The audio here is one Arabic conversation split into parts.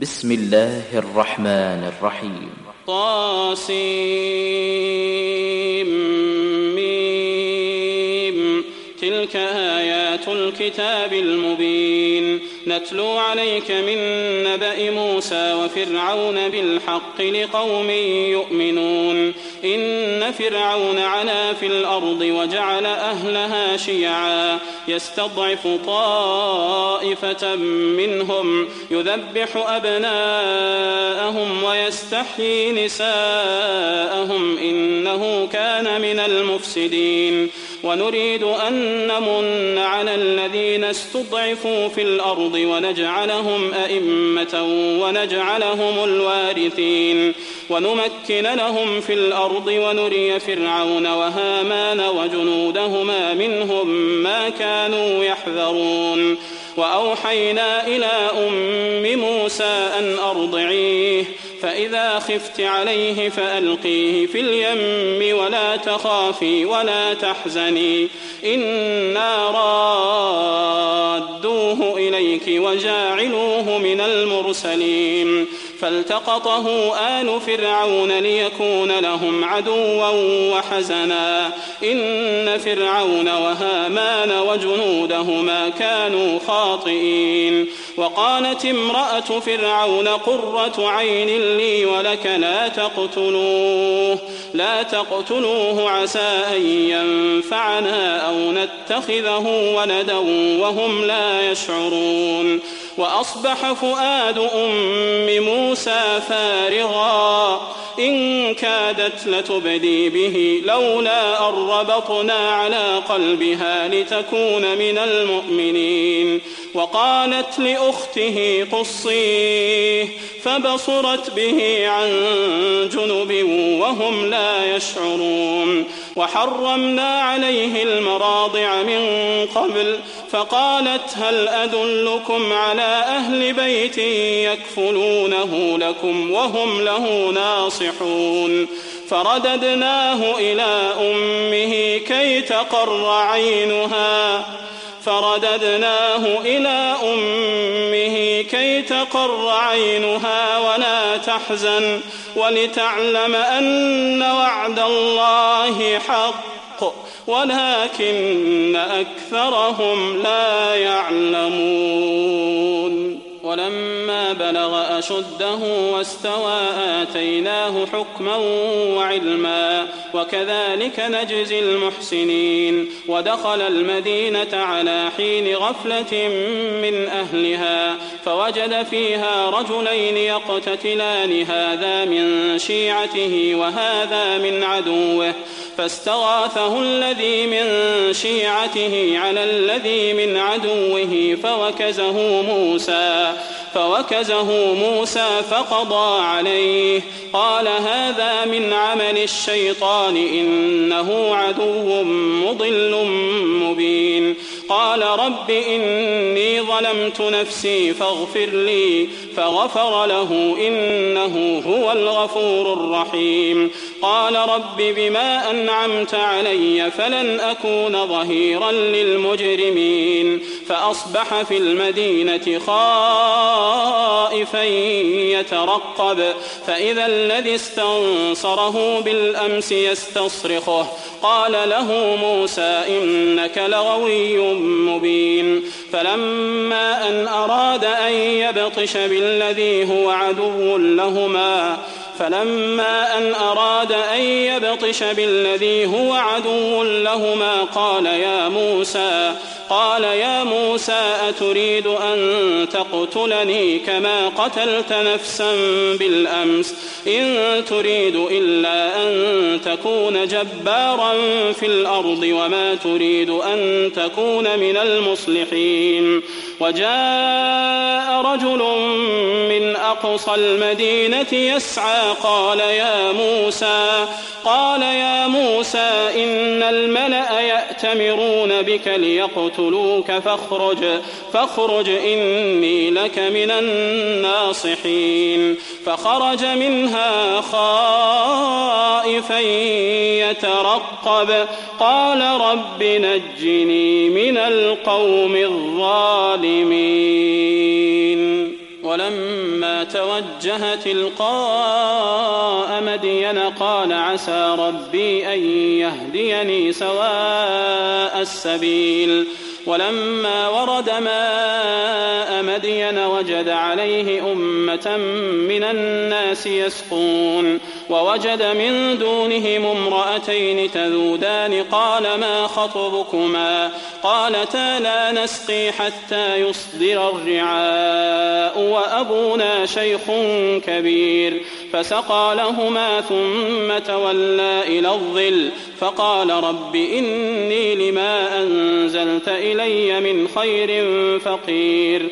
بسم الله الرحمن الرحيم. طاسيم. تلك آيات الكتاب المبين نتلو عليك من نبأ موسى وفرعون بالحق لقوم يؤمنون. إن فرعون علا في الأرض وجعل أهلها شيعا يستضعف طائفة منهم يذبح أبناءهم ويستحيي نساءهم إنه كان من المفسدين. ونريد أن نمن على الذين استضعفوا في الأرض ونجعلهم أئمة ونجعلهم الوارثين ونمكن لهم في الأرض ونري فرعون وهامان وجنودهما منهم ما كانوا يحذرون. وأوحينا إلى أم موسى أن أرضعيه فإذا خفت عليه فألقيه في اليم ولا تخافي ولا تحزني إنا رادوه إليك وجاعلوه من المرسلين. فالتقطه آل فرعون ليكون لهم عدوا وحزنا إن فرعون وهامان وجنودهما كانوا خاطئين. وقالت امرأة فرعون قرة عين لي ولك لا تقتلوه عسى أن ينفعنا أو نتخذه ولدا وهم لا يشعرون. وأصبح فؤاد أم موسى فارغا إن كادت لتبدي به لولا أن ربطنا على قلبها لتكون من المؤمنين. وقالت لأخته قصيه فبصرت به عن جنب وهم لا يشعرون. وحرمنا عليه المراضع من قبل فقالت هل أدلكم على أهل بيت يكفلونه لكم وهم له ناصحون. فرددناه إلى أمه كي تقر عينها ولا تحزن ولتعلم أن وعد الله حق ولكن أكثرهم لا يعلمون. ولما بلغ أشده واستوى آتيناه حكما وعلما وكذلك نجزي المحسنين. ودخل المدينة على حين غفلة من أهلها فوجد فيها رجلين يقتتلان هذا من شيعته وهذا من عدوه فاستغاثه الذي من شيعته على الذي من عدوه فوكزه موسى فقضى عليه قال هذا من عمل الشيطان إنه عدو مضل مبين. قال رب إني ظلمت نفسي فاغفر لي فغفر له إنه هو الغفور الرحيم. قال رب بما أنعمت علي فلن أكون ظهيرا للمجرمين. فأصبح في المدينة خائفا يترقب فإذا الذي استنصره بالأمس يستصرخه قال له موسى إنك لغوي مبين. فلما أن أراد أن يبطش بالذي هو عدو لهما قال يا موسى أتريد أن تقتلني كما قتلت نفسا بالأمس إن تريد إلا أن تكون جبارا في الأرض وما تريد أن تكون من المصلحين. وجاء رجل من أقصى المدينة يسعى قال يا موسى إن الملأ يأتمرون بك ليقتلوك فاخرج إني لك من الناصحين. فخرج منها خائفا يترقب قال رب نجني من القوم الظالمين. ولما توجه تلقاء مدين قال عسى ربي أن يهديني سواء السبيل ولما ورد ماء مدين وجد عليه أمة من الناس يسقون ووجد من دونهم امرأتين تذودان قال ما خطبكما قالتا لا نسقي حتى يصدر الرعاء وأبونا شيخ كبير فسقى لهما ثم تولى إلى الظل فقال رب إني لما أنزلت إلي من خير فقير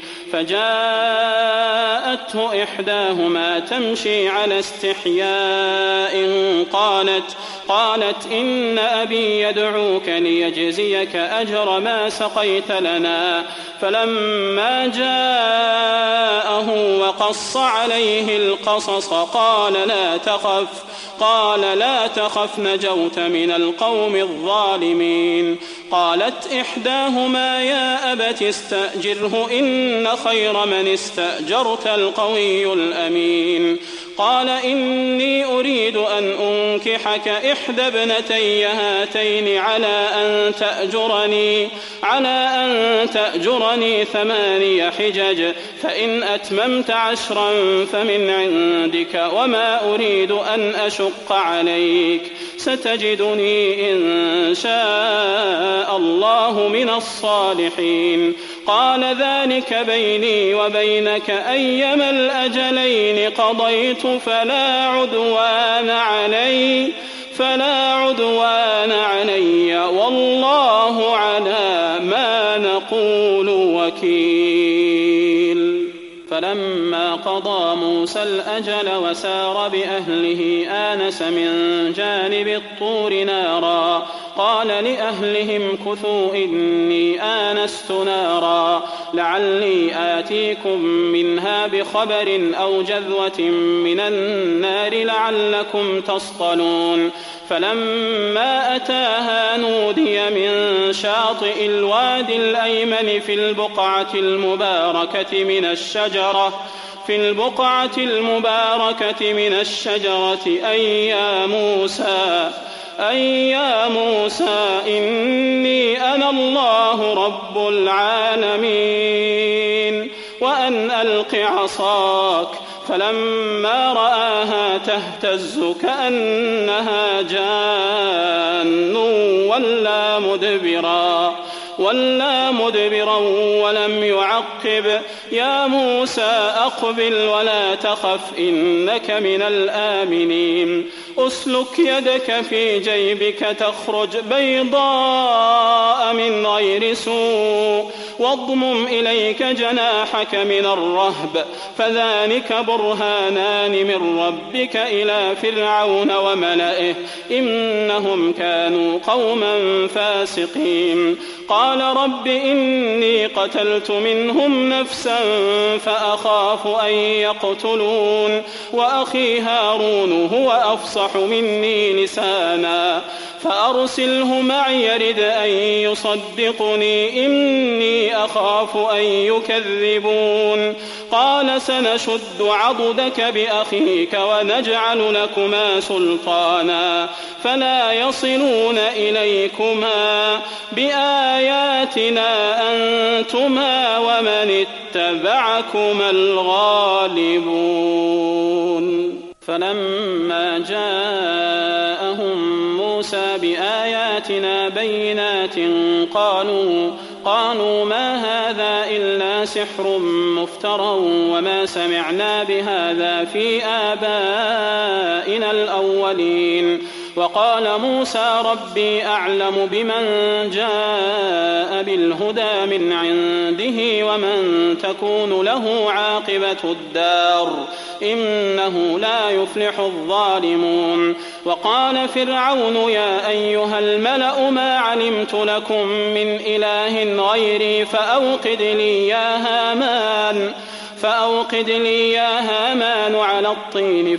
فجاءته إحداهما تمشي على استحياء قالت إن أبي يدعوك ليجزيك أجر ما سقيت لنا فلما جاءه وقص عليه القصص قال لا تخف نجوت من القوم الظالمين قالت إحداهما يا أبت استأجره إن خير من استأجرت القوي الأمين قال إني أريد أن أنكحك إحدى ابنتي هاتين على أن تأجرني 8 حجج فإن أتممت 10 فمن عندك وما أريد أن أشق عليك ستجدني إن شاء الله من الصالحين قال ذلك بيني وبينك أيما الأجلين قضيت فلا عدوان علي والله على ما نقول وكيل فلما قضى موسى الأجل وسار بأهله آنس من جانب الطور نارا قال لأهلهم كثوا إني آنست نارا لعلي آتيكم منها بخبر أو جذوة من النار لعلكم تصطلون فلما أتاها نودي من شاطئ الوادي الأيمن في البقعة المباركة من الشجرة أي يا موسى إني أنا الله رب العالمين وأن ألق عصاك فلما رآها تهتز كأنها جان ولا مدبرا ولم يعقب يا موسى أقبل ولا تخف إنك من الآمنين أسلك يدك في جيبك تخرج بيضاء من غير سوء واضمم إليك جناحك من الرهب فذلك برهانان من ربك إلى فرعون وملئه إنهم كانوا قوما فاسقين قال رب إني قتلت منهم نفسا فأخاف أن يقتلون وأخي هارون هو أفصح مني لسانا فأرسله معي يرد أن يصدقني إني أخاف أن يكذبون قال سنشد عضدك بأخيك ونجعل لكما سلطانا فلا يصلون إليكما بآياتنا أنتما ومن اتبعكما الغالبون فلما جاءهم موسى بآياتنا بينات قالوا ما هذا إلا سحر مفترى وما سمعنا بهذا في آبائنا الأولين وقال موسى ربي أعلم بمن جاء بالهدى من عنده ومن تكون له عاقبة الدار إنه لا يفلح الظالمون وقال فرعون يا أيها الملأ ما علمت لكم من إله غيري فأوقد لي يا هامان على الطين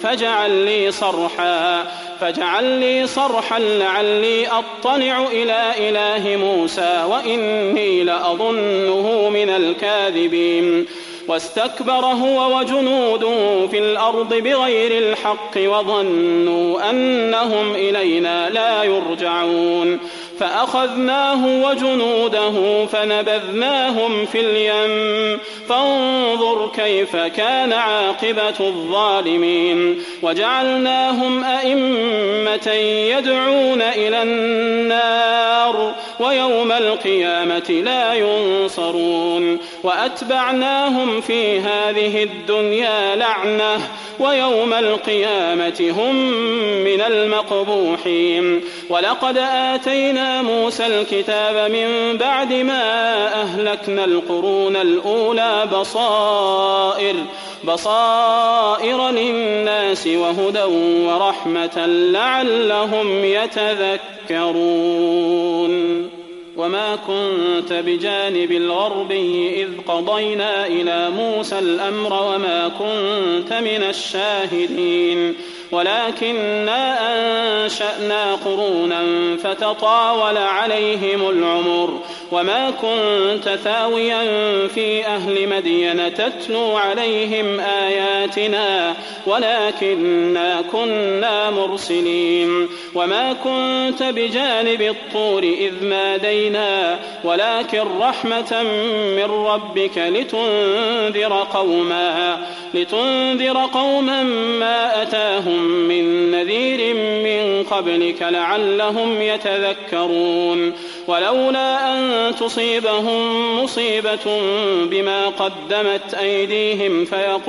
فاجعل لي صرحا لعلي أطلع إلى إله موسى وإني لأظنه من الكاذبين واستكبر هو وجنوده في الأرض بغير الحق وظنوا أنهم إلينا لا يرجعون فأخذناه وجنوده فنبذناهم في اليم فانظر كيف كان عاقبة الظالمين وجعلناهم أئمة يدعون إلى النار ويوم القيامة لا ينصرون وأتبعناهم في هذه الدنيا لعنة ويوم القيامة هم من المقبوحين ولقد آتينا موسى الكتاب من بعد ما أهلكنا القرون الأولى بصائر للناس وهدى ورحمة لعلهم يتذكرون وما كنت بجانب الغربي إذ قضينا إلى موسى الأمر وما كنت من الشاهدين ولكننا أنشأنا قرونا فتطاول عليهم العمر وما كنت ثاويا في أهل مدين تتلو عليهم آياتنا ولكننا كنا مرسلين وما كنت بجانب الطور إذ نادينا ولكن رحمة من ربك لتنذر قوما ما أتاهم من نذير من قبلك لعلهم يتذكرون ولولا أن تصيبهم مصيبة بما قدمت أيديهم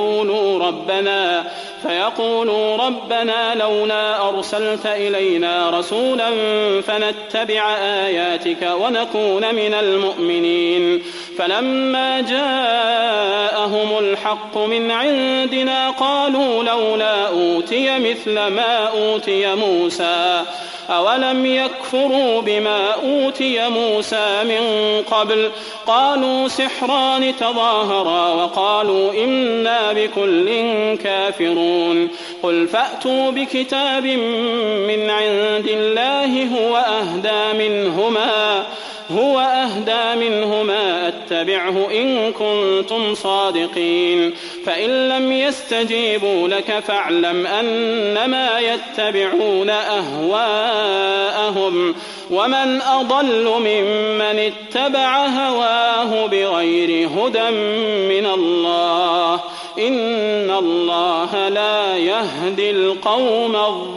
فيقولوا ربنا لولا أرسلت إلينا رسولا فنتبع آياتك ونكون من المؤمنين فلما جاءهم الحق من عندنا قالوا لولا أوتي مثل ما أوتي موسى أولم يكفروا بما أوتي موسى من قبل قالوا سحران تظاهرا وقالوا إنا بكل كافرون قل فأتوا بكتاب من عند الله هو أهدى منهما أتبعه إن كنتم صادقين فإن لم يستجيبوا لك فاعلم أنما يتبعون أهواءهم ومن أضل ممن اتبع هواه بغير هدى من الله إن الله لا يهدي القوم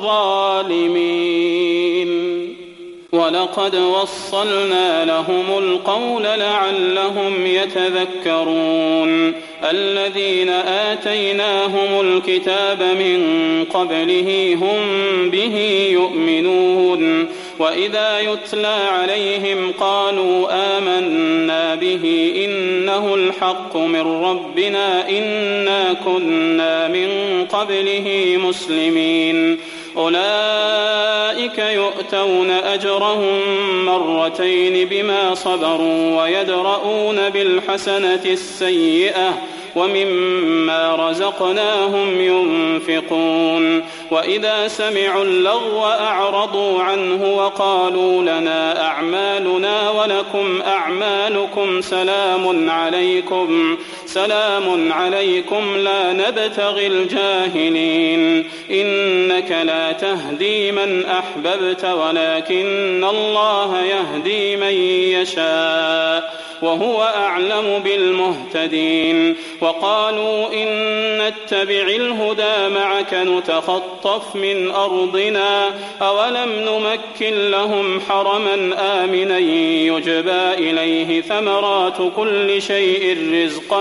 الظالمين ولقد وصلنا لهم القول لعلهم يتذكرون الذين آتيناهم الكتاب من قبله هم به يؤمنون وإذا يتلى عليهم قالوا آمنا به إنه الحق من ربنا إنا كنا من قبله مسلمين أولئك يؤتون أجرهم مرتين بما صبروا ويدرؤون بالحسنة السيئة ومما رزقناهم ينفقون وإذا سمعوا اللغو أعرضوا عنه وقالوا لنا أعمالنا ولكم أعمالكم سلام عليكم لا نبتغي الجاهلين إنك لا تهدي من أحببت ولكن الله يهدي من يشاء وهو أعلم بالمهتدين وقالوا إن نتبع الهدى معك نتخطف من أرضنا أولم نمكن لهم حرما آمنا يجبى إليه ثمرات كل شيء رزقا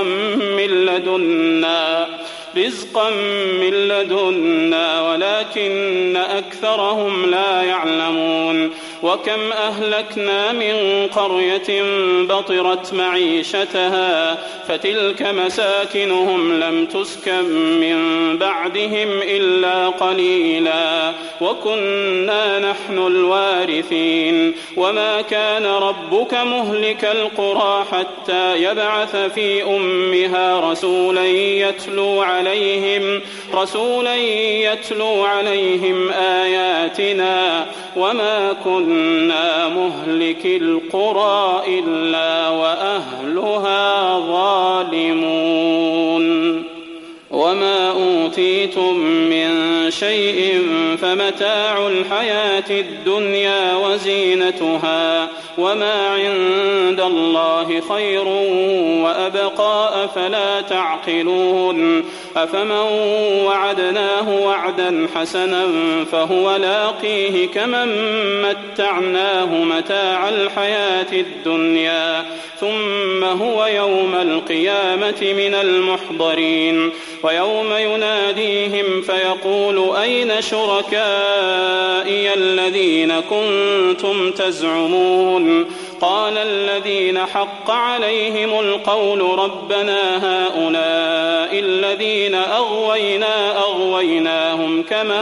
من لدنا ولكن أكثرهم لا يعلمون وكم أهلكنا من قرية بطرت معيشتها فتلك مساكنهم لم تسكن من بعدهم إلا قليلا وكنا نحن الوارثين وما كان ربك مهلك القرى حتى يبعث في أمها رسولا يتلو عليهم آياتنا وما كنا كنا مهلكي القرى إلا وأهلها ظالمون وما أوتيتم من شيء فمتاع الحياة الدنيا وزينتها وما عند الله خير وأبقى أفلا تعقلون أفمن وعدناه وعدا حسنا فهو لاقيه كمن متعناه متاع الحياة الدنيا ثم هو يوم القيامة من المحضرين ويوم يناديهم فيقول أين شركائي الذين كنتم تزعمون قال الذين حق عليهم القول ربنا هؤلاء الذين أغويناهم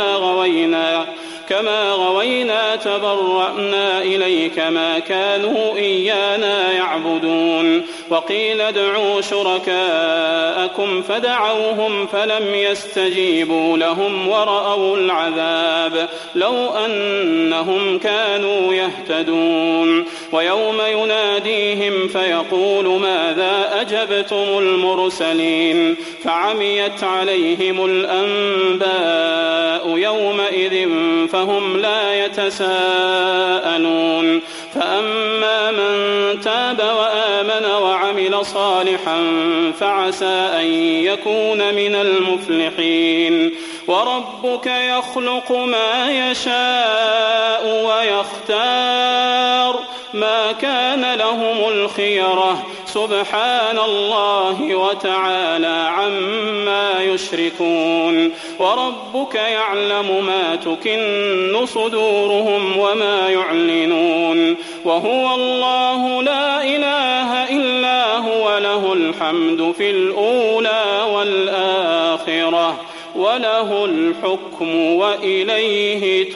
كما غوينا تبرأنا إليك ما كانوا إيانا يعبدون وقيل ادعوا شركاءكم فدعوهم فلم يستجيبوا لهم ورأوا العذاب لو أنهم كانوا يهتدون ويوم يناديهم فيقول ماذا أجبتم المرسلين فعميت عليهم الأنباء يومئذ فهم لا يتساءلون فأما من تاب وآمن وعمل صالحا فعسى أن يكون من المفلحين وربك يخلق ما يشاء ويختار ما كان لهم الخيرة سبحان الله وتعالى عما يشركون وربك يعلم ما تكن صدورهم وما يعلنون وهو الله لا إله إلا هو له الحمد في الأولى والآخرة وله الحكم وإليه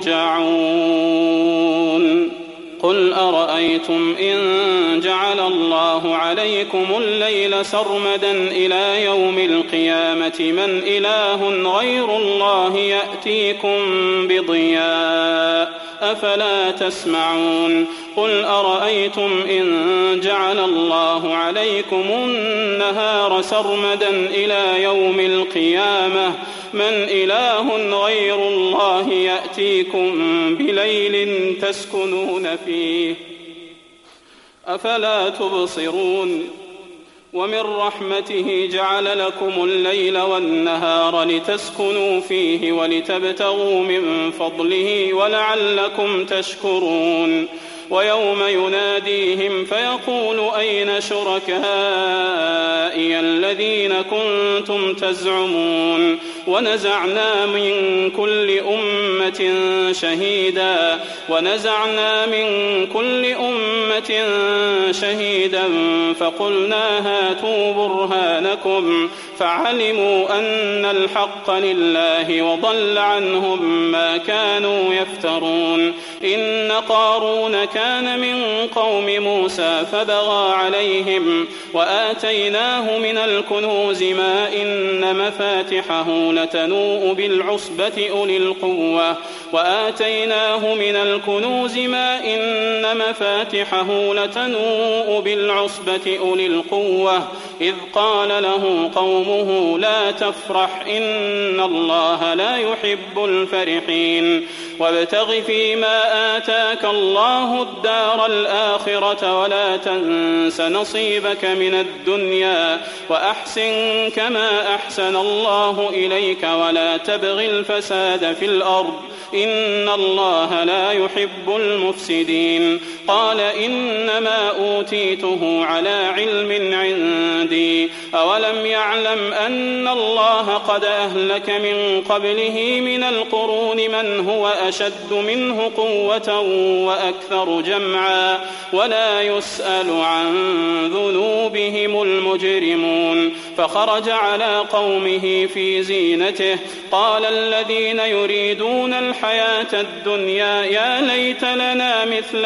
ترجعون قل أرأيتم إن جعل الله عليكم الليل سرمدا إلى يوم القيامة من إله غير الله يأتيكم بضياء أفلا تسمعون قل أرأيتم إن جعل الله عليكم النهار سرمدا إلى يوم القيامة من إله غير الله يأتيكم بليل تسكنون فيه أفلا تبصرون ومن رحمته جعل لكم الليل والنهار لتسكنوا فيه ولتبتغوا من فضله ولعلكم تشكرون ويوم يناديهم فيقول أين شركائي الذين كنتم تزعمون ونزعنا من كل أمة شهيدا فقلنا هاتوا برهانكم فعلموا أن الحق لله وضل عنهم ما كانوا يفترون إن قارون كان من قوم موسى فبغى عليهم وآتيناه من الكنوز ما إن مفاتحه لتنوء بالعصبة أولي القوة إذ قال له قومه لا تفرح إن الله لا يحب الفرحين وابتغ فيما آتاك الله الدار الآخرة ولا تنس نصيبك من الدنيا وأحسن كما أحسن الله إليك ولا تبغ الفساد في الأرض إن الله لا يحب المفسدين قال إنما أوتيته على علم عندي أولم يعلم أن الله قد أهلك من قبله من القرون من هو أشد منه قوة وأكثر جمعا ولا يسأل عن ذنوبهم المجرمون فخرج على قومه في زينته قال الذين يريدون الحياة الدنيا يا ليت لنا مثل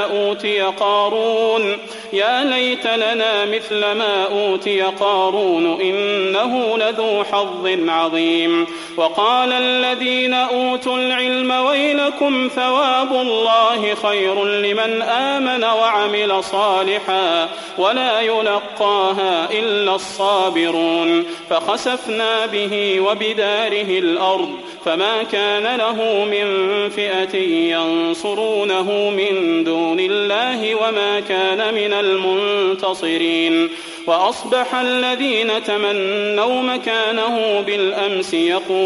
ما أوتي قارون إنه لذو حظ عظيم وقال الذين أوتوا العلم ويلكم ثواب الله خير لمن آمن وعمل صالحا ولا يلقاها إلا الصابرون فخسفنا به وبداره الأرض فما كان له من فئة ينصرونه من دون الله وما كان من المنتصرين وأصبح الذين تمنوا مكانه بالأمس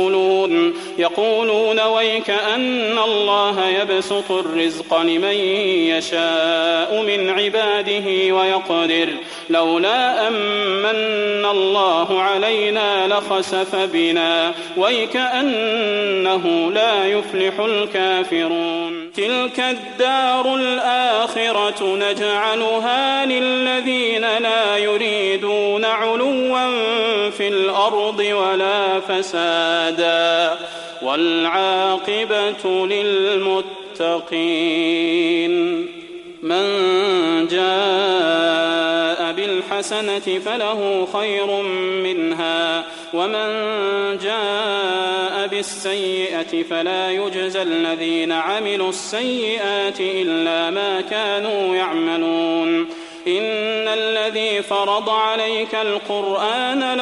يقولون ويك أن الله يبسط الرزق لمن يشاء من عباده ويقدر لولا أمن الله علينا لخسف بنا ويك أنه لا يفلح الكافرون تلك الدار الآخرة نجعلها للذين لا يريدون علوا في الأرض ولا فسادا والعاقبة للمتقين من جاء بالحسنة فله خير منها ومن جاء بالسيئة فلا يجزى الذين عملوا السيئات إلا ما كانوا يعملون إن الذي فرض عليك القرآن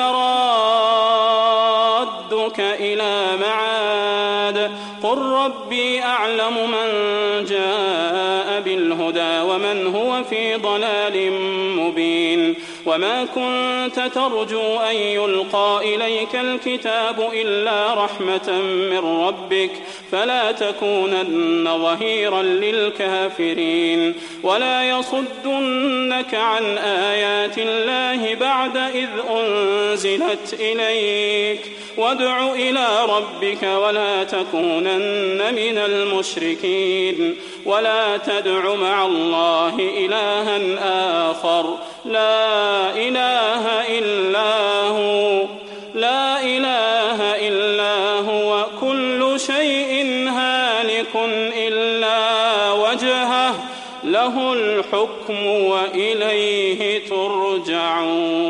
لرادك إلى معاد قل ربي أعلم من جاء بالهدى ومن هو في ضلال مبين وما كنت ترجو أن يلقى إليك الكتاب إلا رحمة من ربك فلا تكونن ظهيرا للكافرين ولا يصدنك عن آيات الله بعد إذ أنزلت إليك وادع إلى ربك ولا تكونن من المشركين ولا تدع مع الله إلها آخر لا إله إلا هو كل شيء هالك إلا وجهه له الحكم وإليه ترجعون